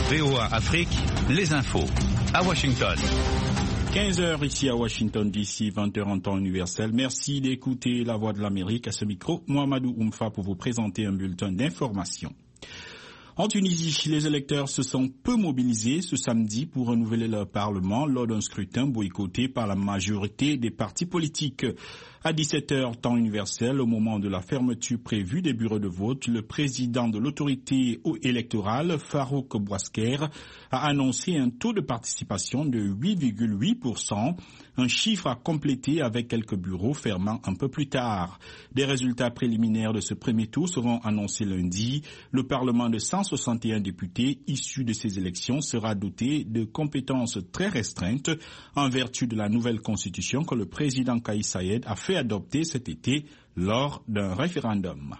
VOA Afrique, les infos. À Washington. 15h ici à Washington DC, 20h en temps universel. Merci d'écouter La Voix de l'Amérique. À ce micro, Mohamedou Oumfa pour vous présenter un bulletin d'information. En Tunisie, les électeurs se sont peu mobilisés ce samedi pour renouveler leur parlement lors d'un scrutin boycotté par la majorité des partis politiques. À 17h, temps universel, au moment de la fermeture prévue des bureaux de vote, le président de l'autorité électorale, Farouk Bouasker, a annoncé un taux de participation de 8,8%, un chiffre à compléter avec quelques bureaux fermant un peu plus tard. Des résultats préliminaires de ce premier tour seront annoncés lundi. Le Parlement de 161 députés issus de ces élections sera doté de compétences très restreintes en vertu de la nouvelle constitution que le président Kais Saied a fait adopter cet été lors d'un référendum.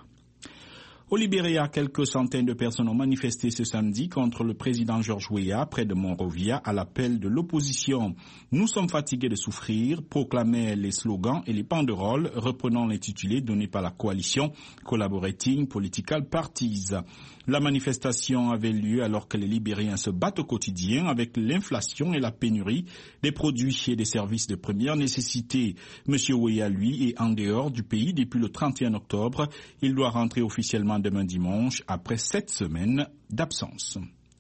Au Libéria, quelques centaines de personnes ont manifesté ce samedi contre le président George Weah près de Monrovia à l'appel de l'opposition. Nous sommes fatigués de souffrir, proclamaient les slogans et les banderoles reprenant l'intitulé donné par la coalition Collaborating Political Parties. La manifestation avait lieu alors que les Libériens se battent au quotidien avec l'inflation et la pénurie des produits et des services de première nécessité. Monsieur Weah, lui, est en dehors du pays depuis le 31 octobre. Il doit rentrer officiellement demain dimanche après 7 semaines d'absence.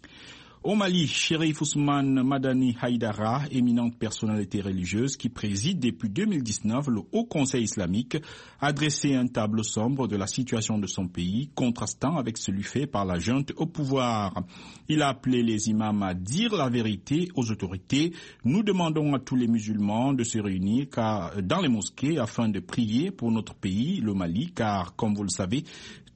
Au Mali, Chérif Ousmane Madani Haïdara, éminente personnalité religieuse qui préside depuis 2019 le Haut Conseil islamique, a dressé un tableau sombre de la situation de son pays, contrastant avec celui fait par la junte au pouvoir. Il a appelé les imams à dire la vérité aux autorités. Nous demandons à tous les musulmans de se réunir dans les mosquées afin de prier pour notre pays, le Mali, car, comme vous le savez,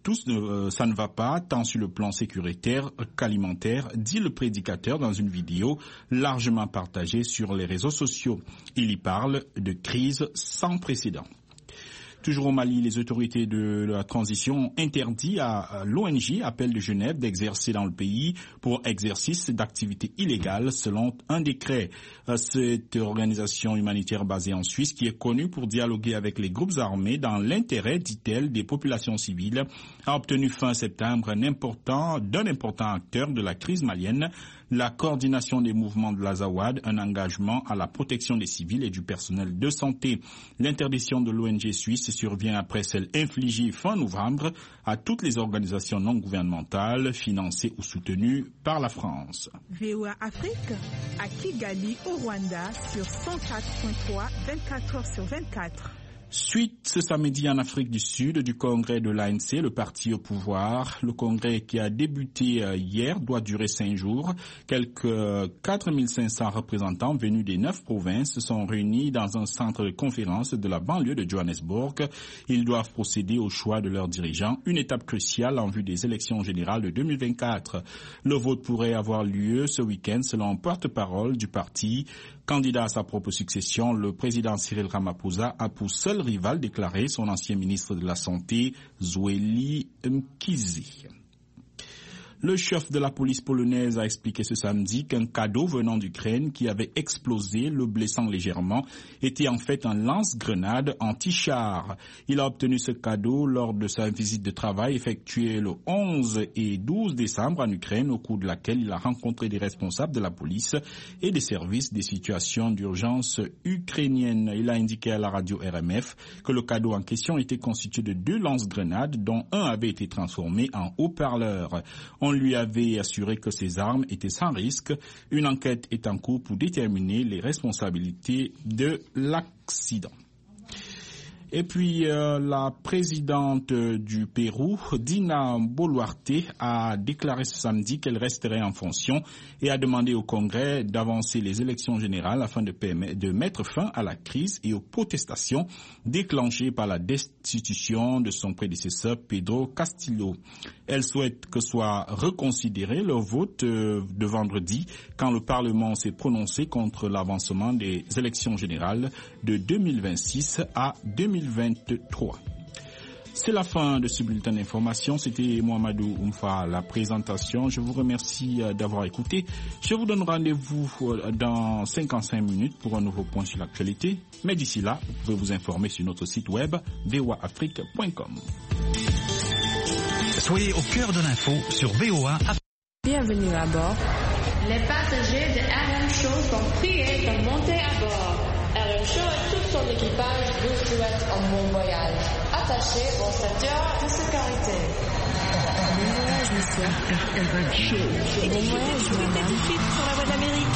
ça ne va pas, tant sur le plan sécuritaire qu'alimentaire, dit le prédicateur dans une vidéo largement partagée sur les réseaux sociaux. Il y parle de crise sans précédent. Toujours au Mali, les autorités de la transition ont interdit à l'ONG Appel de Genève d'exercer dans le pays pour exercice d'activités illégales selon un décret. Cette organisation humanitaire basée en Suisse, qui est connue pour dialoguer avec les groupes armés dans l'intérêt, dit-elle, des populations civiles, a obtenu fin septembre d'un important acteur de la crise malienne, la coordination des mouvements de l'Azawad, un engagement à la protection des civils et du personnel de santé. L'interdiction de l'ONG suisse survient après celle infligée fin novembre à toutes les organisations non gouvernementales financées ou soutenues par la France. VOA Afrique, à Kigali, au Rwanda, sur 104.3, 24h/24. Suite ce samedi en Afrique du Sud du congrès de l'ANC, le parti au pouvoir. Le congrès qui a débuté hier doit durer 5 jours. Quelques 4500 représentants venus des 9 provinces sont réunis dans un centre de conférence de la banlieue de Johannesburg. Ils doivent procéder au choix de leurs dirigeants, une étape cruciale en vue des élections générales de 2024. Le vote pourrait avoir lieu ce week-end selon un porte-parole du parti. Candidat à sa propre succession, le président Cyril Ramaphosa a pour seul rival déclaré son ancien ministre de la Santé, Zweli Mkhize. Le chef de la police polonaise a expliqué ce samedi qu'un cadeau venant d'Ukraine qui avait explosé, le blessant légèrement, était en fait un lance-grenade anti-char. Il a obtenu ce cadeau lors de sa visite de travail effectuée le 11 et 12 décembre en Ukraine, au cours de laquelle il a rencontré des responsables de la police et des services des situations d'urgence ukrainiennes. Il a indiqué à la radio RMF que le cadeau en question était constitué de 2 lance-grenades dont un avait été transformé en haut-parleur. On lui avait assuré que ces armes étaient sans risque. Une enquête est en cours pour déterminer les responsabilités de l'accident. Et puis la présidente du Pérou, Dina Boluarte, a déclaré ce samedi qu'elle resterait en fonction et a demandé au Congrès d'avancer les élections générales afin de mettre fin à la crise et aux protestations déclenchées par la destitution de son prédécesseur Pedro Castillo. Elle souhaite que soit reconsidéré le vote de vendredi quand le Parlement s'est prononcé contre l'avancement des élections générales de 2026 à 2023. C'est la fin de ce bulletin d'information. C'était Mohamedou Oumfa à la présentation. Je vous remercie d'avoir écouté. Je vous donne rendez-vous dans 55 minutes pour un nouveau point sur l'actualité. Mais d'ici là, vous pouvez vous informer sur notre site web voaafrique.com. Soyez au cœur de l'info sur VOA Afrique. Bienvenue à bord. Les passagers de RM Show sont priés de monter à bord. RM Show et tout son équipage vous souhaitent un bon voyage. Attachez vos ceintures de sécurité. Bon voyage, monsieur. RM Show. Bon voyage, madame. Tout de suite sur la voie de l'Amérique.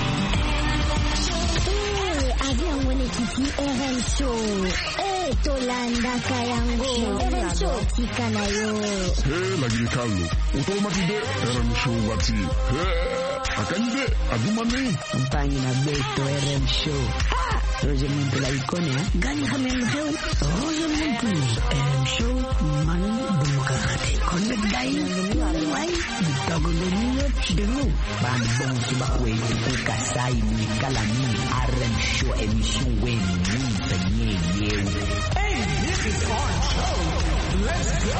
Avion Wenekiti RM Show. Tolanda Kayango. RM Show Tikanayo. Lagi Carlo. Automatide RM Show Wati. Akande Adumane. Compagnie na Beto RM Show. Roger Muntu la icône, hein? Gani Hamel Show. Roger Muntu. RM Show. Man Bumukate. Connect Guy. Why? Dogolonio Chidelo. Ban bon Subakwe. Ukasai ni Kalami. RM Show émission Wen. Mountanye Yew. Hey, this is RM Show. Let's go.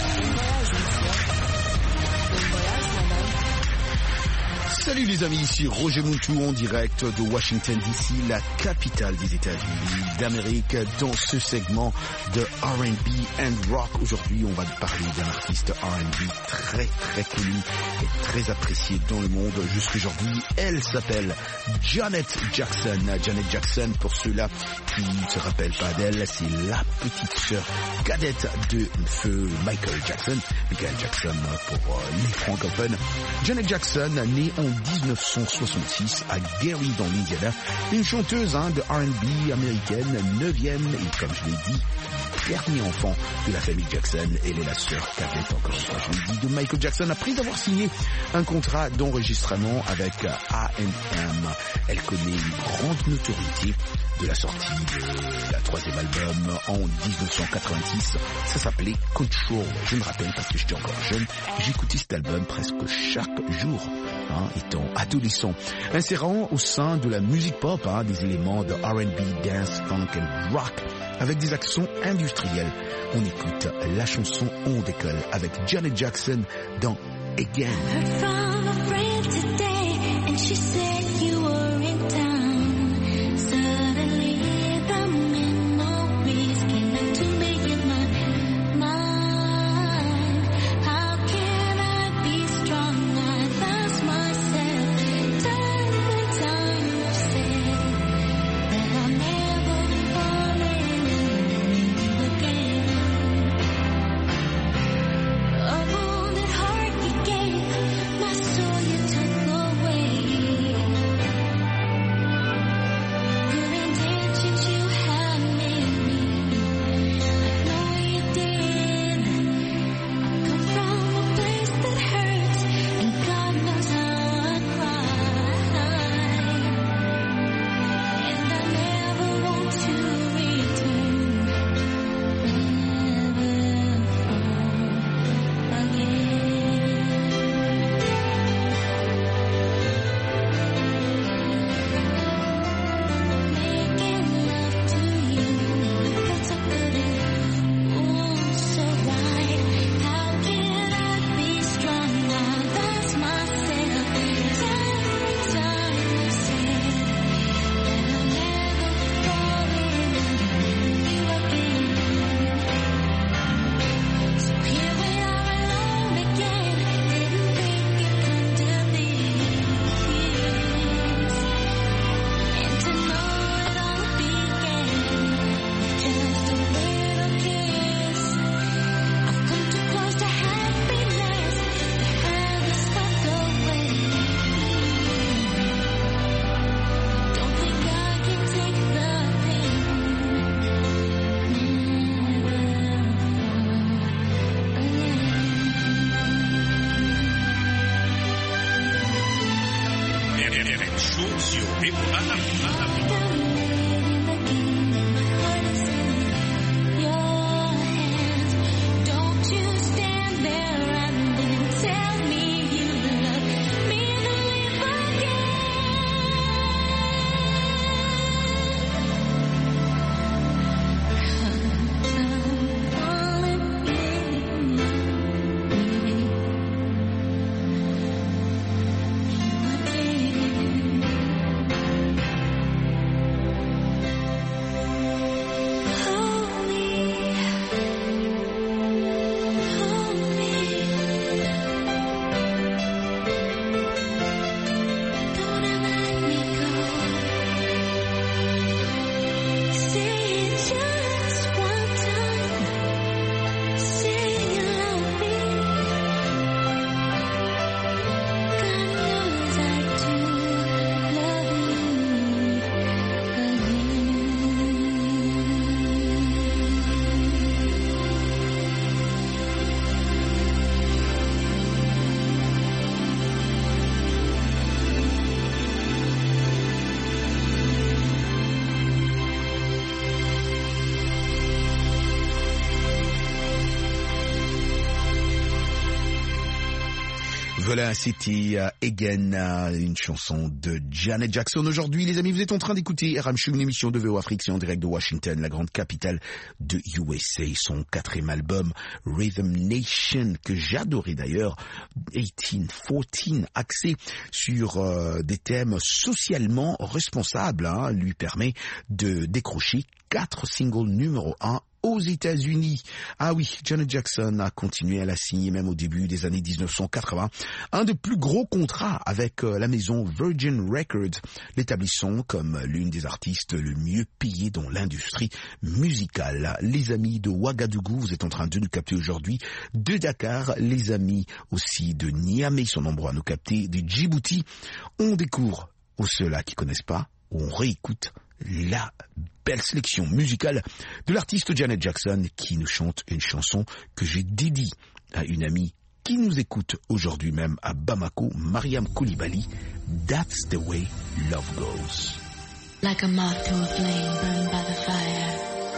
Salut les amis, ici Roger Muntu en direct de Washington DC, la capitale des États-Unis d'Amérique, dans ce segment de R&B and Rock. Aujourd'hui, on va parler d'un artiste R&B très très connu et très apprécié dans le monde jusqu'aujourd'hui. Elle s'appelle Janet Jackson. Janet Jackson, pour ceux-là qui ne se rappellent pas d'elle, c'est la petite sœur cadette de feu Michael Jackson. Michael Jackson pour les francophones. Janet Jackson, née en 1966 à Gary dans l'Indiana, une chanteuse de R&B américaine, 9e et comme je l'ai dit, dernier enfant de la famille Jackson. Elle est la sœur cadette, encore une fois je l'ai dit, de Michael Jackson. Après avoir signé un contrat d'enregistrement avec A&M, elle connaît une grande notoriété de la sortie de la troisième album en 1986. Ça s'appelait Control. Je me rappelle parce que j'étais encore jeune, j'écoutais cet album presque chaque jour, étant adolescent. Insérant au sein de la musique pop des éléments de R&B, dance, funk et rock avec des accents industriels. On écoute la chanson On décolle avec Janet Jackson dans Again. Of all that heart you gave, my soul you took away. Voilà, c'était Again, une chanson de Janet Jackson. Aujourd'hui, les amis, vous êtes en train d'écouter RM Show, une émission de VO Afrique, c'est en direct de Washington, la grande capitale de USA. Son 4e album, Rhythm Nation, que j'adorais d'ailleurs, 1814, axé sur des thèmes socialement responsables, lui permet de décrocher 4 singles numéro 1 aux États-Unis. Ah oui, Janet Jackson a continué à la signer même au début des années 1980. Un des plus gros contrats avec la maison Virgin Records, l'établissant comme l'une des artistes le mieux payées dans l'industrie musicale. Les amis de Ouagadougou, vous êtes en train de nous capter aujourd'hui. De Dakar, les amis aussi de Niamey sont nombreux à nous capter. De Djibouti, on découvre, pour ceux-là qui connaissent pas, on réécoute la belle sélection musicale de l'artiste Janet Jackson qui nous chante une chanson que j'ai dédiée à une amie qui nous écoute aujourd'hui même à Bamako, Mariam Koulibaly. That's the way love goes. Like a moth to a flame burned by the fire.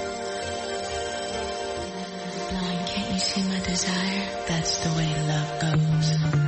Blind, can't you see my desire? That's the way love goes.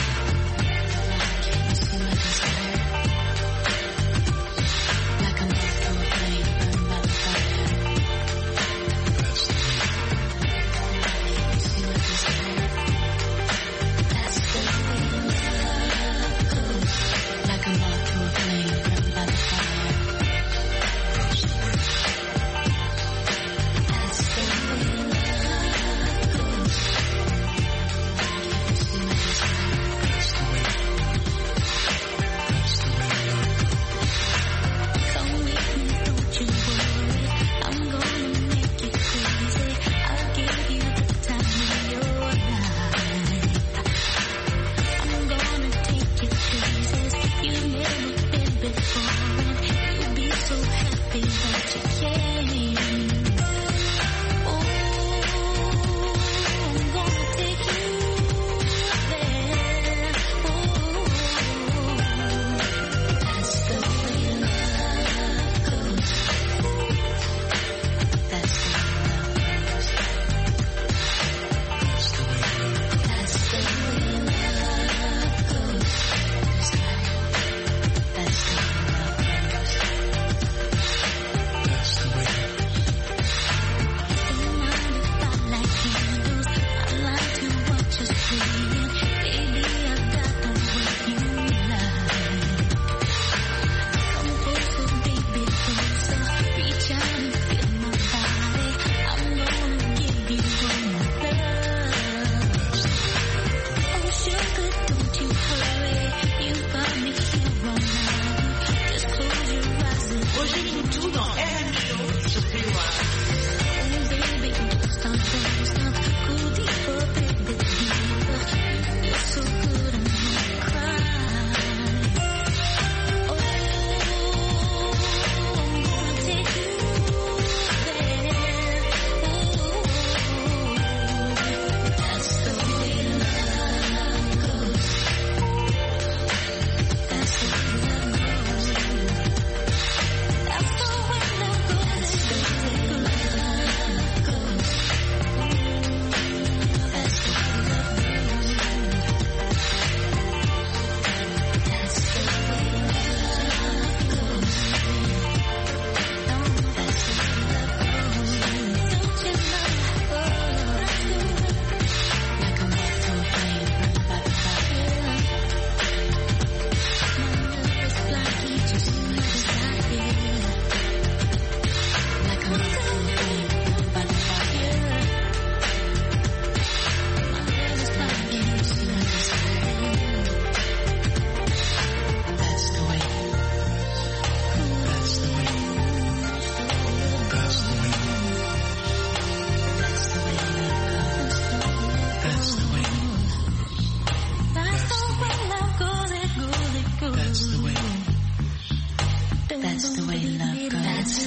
Like a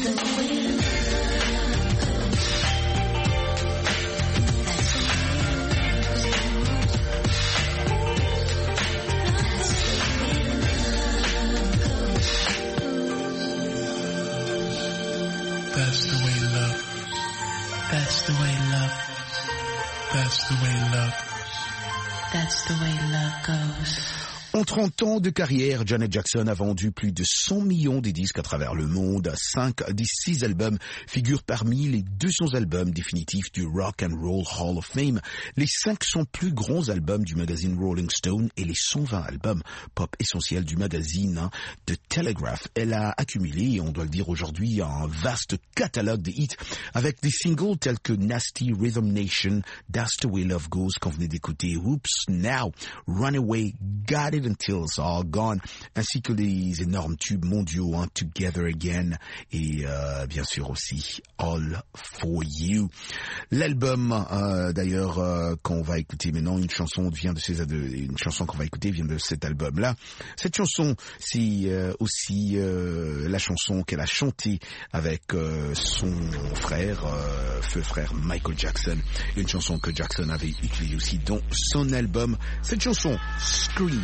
En 30 ans de carrière, Janet Jackson a vendu plus de 100 millions de disques à travers le monde. 5 des 6 albums figurent parmi les 200 albums définitifs du Rock and Roll Hall of Fame, les 500 plus grands albums du magazine Rolling Stone et les 120 albums pop essentiels du magazine The Telegraph. Elle a accumulé, on doit le dire aujourd'hui, un vaste catalogue de hits avec des singles tels que Nasty Rhythm Nation, That's the Way Love Goes, qu'on venait d'écouter, Oops Now, Runaway, Got It Until It's All Gone, ainsi que les énormes tubes mondiaux, Together Again et bien sûr aussi All For You. L'album d'ailleurs qu'on va écouter maintenant, une chanson qu'on va écouter vient de cet album-là. Cette chanson, c'est aussi la chanson qu'elle a chantée avec son frère, feu frère Michael Jackson, une chanson que Jackson avait utilisée aussi dans son album. Cette chanson, Scream.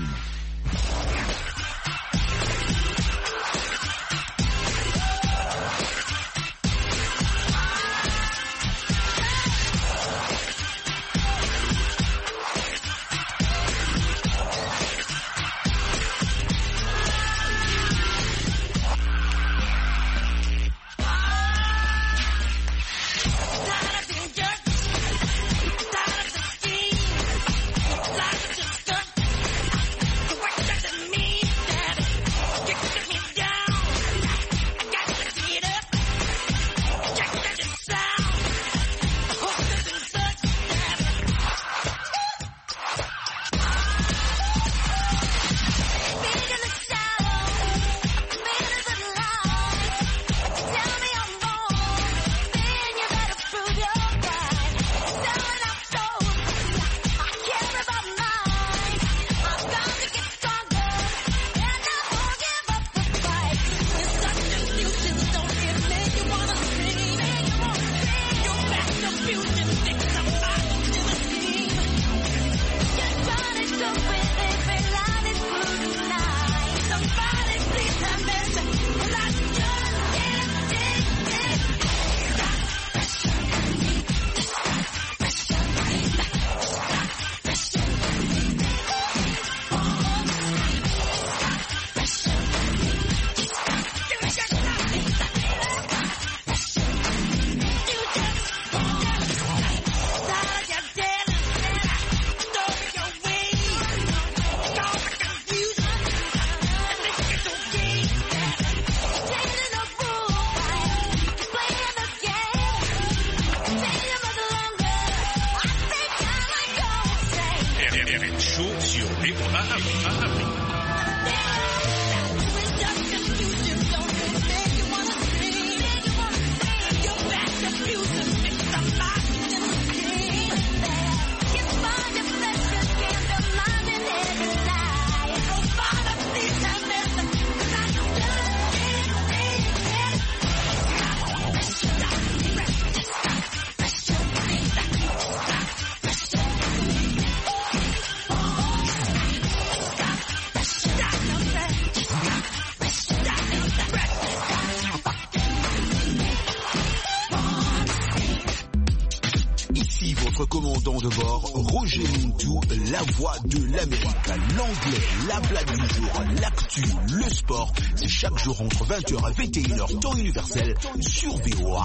Commandant de bord, Roger Muntu, la voix de l'Amérique, l'anglais, la blague du jour, l'actu, le sport, c'est chaque jour entre 20h et 21h, temps universel, sur VOA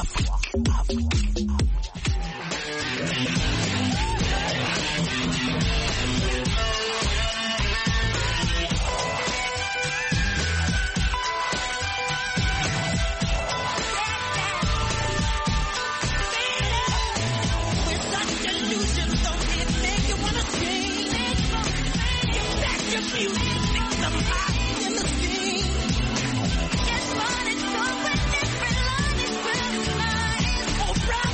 Afrique. Oh,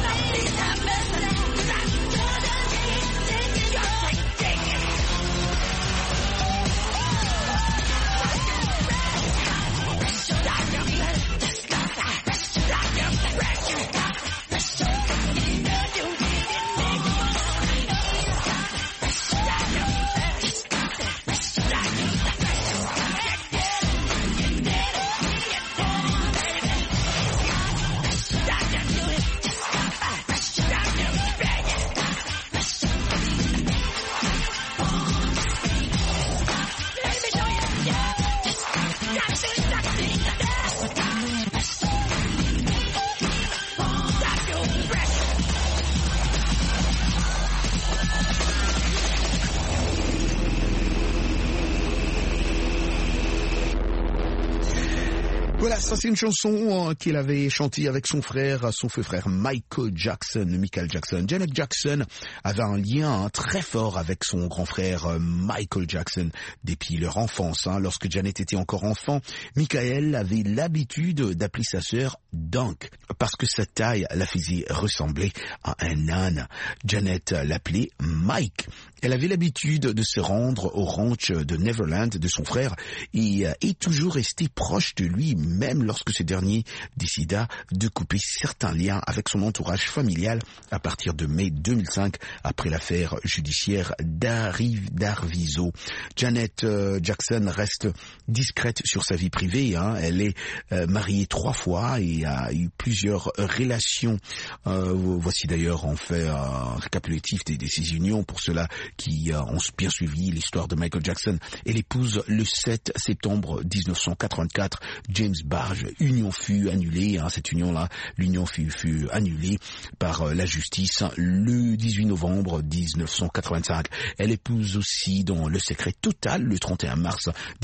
Voilà, ça c'est une chanson qu'il avait chantée avec son feu frère Michael Jackson. Janet Jackson avait un lien très fort avec son grand frère Michael Jackson depuis leur enfance. Lorsque Janet était encore enfant, Michael avait l'habitude d'appeler sa sœur Dunk parce que sa taille la faisait ressembler à un âne. Janet l'appelait Mike. Elle avait l'habitude de se rendre au ranch de Neverland de son frère et est toujours restée proche de lui, même lorsque ce dernier décida de couper certains liens avec son entourage familial à partir de mai 2005, après l'affaire judiciaire d'Arvizo. Janet Jackson reste discrète sur sa vie privée. Elle est mariée 3 fois et a eu plusieurs relations. Voici d'ailleurs, on fait un récapitulatif de ses unions pour ceux-là qui ont bien suivi l'histoire de Michael Jackson. Elle épouse le 7 septembre 1984 James Barge. Union fut annulée, cette union-là, l'union fut annulée par la justice le 18 novembre 1985. Elle épouse aussi dans le secret total le 31 mars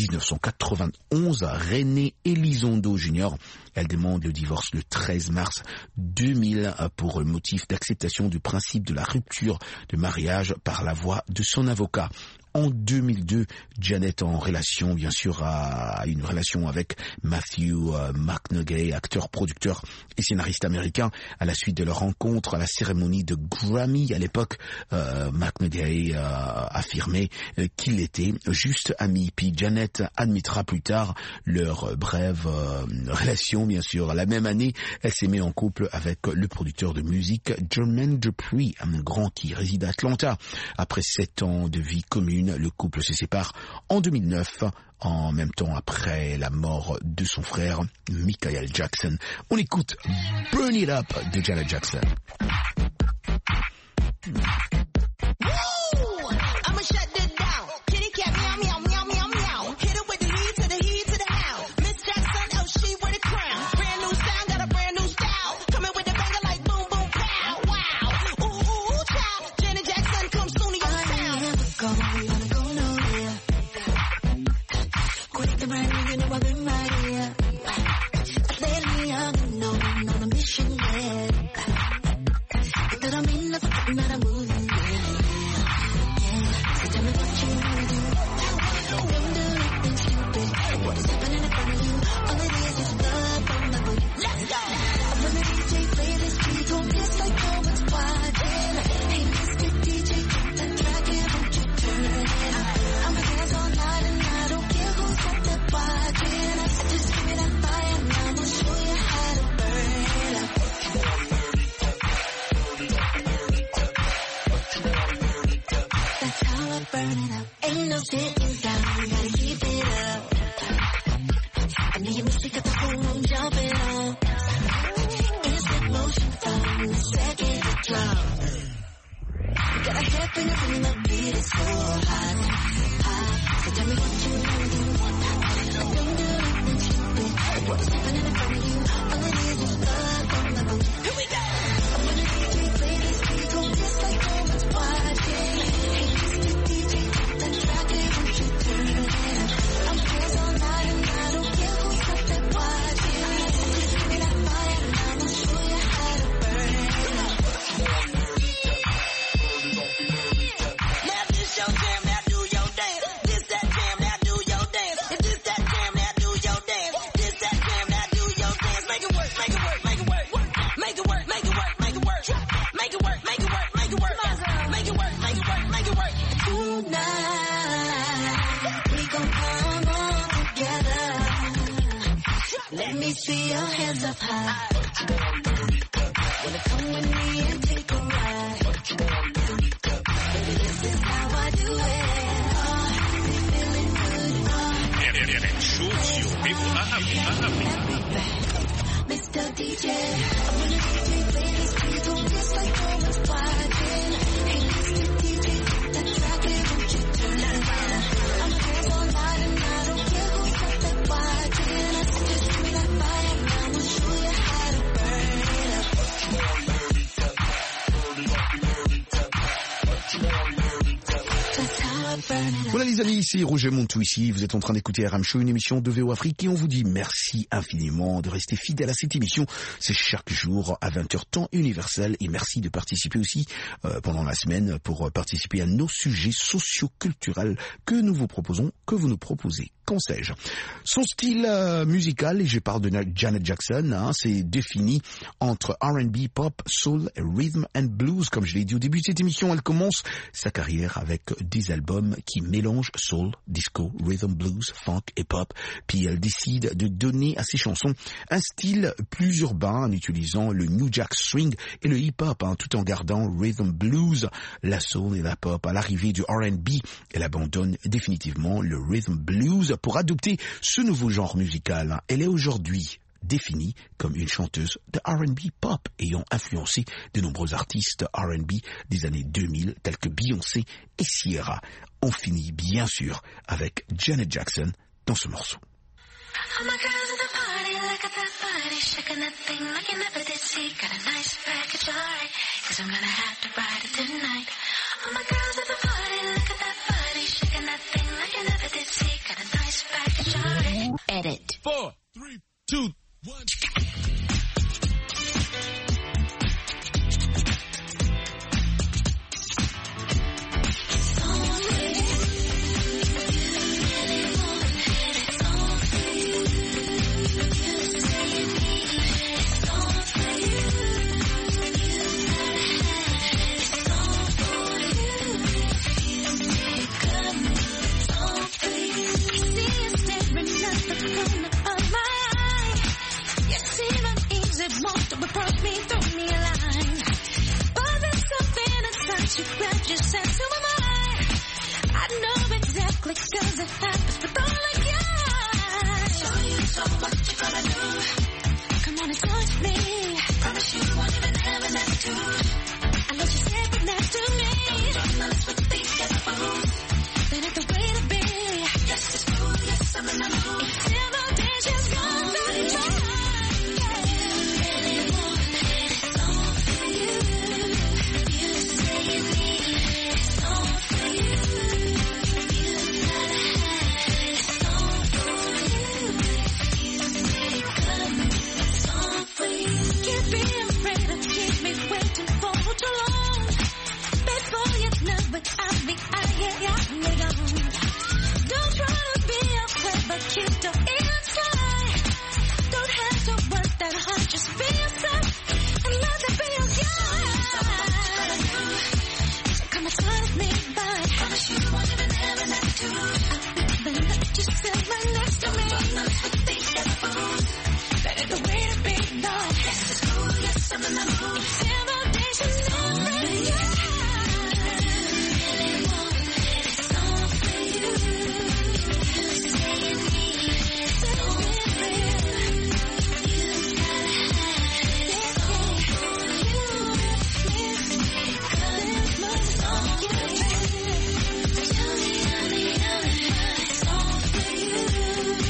1991 René Elizondo Jr. Elle demande le divorce le 13 mars 2000 pour motif d'acceptation du principe de la rupture de mariage par la voix de son avocat. En 2002, Janet en relation, bien sûr, a une relation avec Matthew McConaughey, acteur, producteur et scénariste américain. À la suite de leur rencontre à la cérémonie de Grammy, à l'époque, McConaughey affirmait qu'il était juste ami. Puis Janet admettra plus tard leur brève relation, bien sûr. La même année, elle s'est mise en couple avec le producteur de musique Jermaine Dupri, un grand qui réside à Atlanta. Après 7 ans de vie commune, le couple se sépare en 2009, en même temps après la mort de son frère Michael Jackson. On écoute Burn It Up de Janet Jackson. c'est Roger Montou ici. Vous êtes en train d'écouter RM Show, une émission de VO Afrique, et on vous dit merci infiniment de rester fidèle à cette émission. C'est chaque jour à 20h temps universel, et merci de participer aussi pendant la semaine pour participer à nos sujets socio-culturels que nous vous proposons, que vous nous proposez. Qu'en sais-je? Son style musical, et je parle de Janet Jackson, c'est défini entre R&B, pop, soul, rhythm and blues. Comme je l'ai dit au début de cette émission, elle commence sa carrière avec des albums qui mélangent soul, disco, rhythm, blues, funk et pop. Puis elle décide de donner à ses chansons un style plus urbain en utilisant le New Jack Swing et le hip-hop, tout en gardant rhythm blues, la soul et la pop. À l'arrivée du R&B, elle abandonne définitivement le rhythm blues pour adopter ce nouveau genre musical. Elle est aujourd'hui définie comme une chanteuse de R&B pop ayant influencé de nombreux artistes R&B des années 2000 tels que Beyoncé et Ciara. On finit bien sûr avec Janet Jackson dans ce morceau. All my girls at the party, look at that body, shaking that thing like you never did see. Got a nice package, alright, 'cause I'm gonna have to ride it tonight. All my girls at the party, look at that body, shaking that thing like you never did see. Got a nice package, alright. Edit. 4, 3, 2, 1. You grab your sense of my mind. I know exactly 'cause it happens with all of you. Show you so what you gonna do. Come on and touch me. Promise you won't even have an attitude. Unless you say it next to me. Don't mess with these get food. Then it's the way to be. Yes, it's true. Yes, I'm in the mood. It's temptation's gone to try. Don't try to be a clever kid.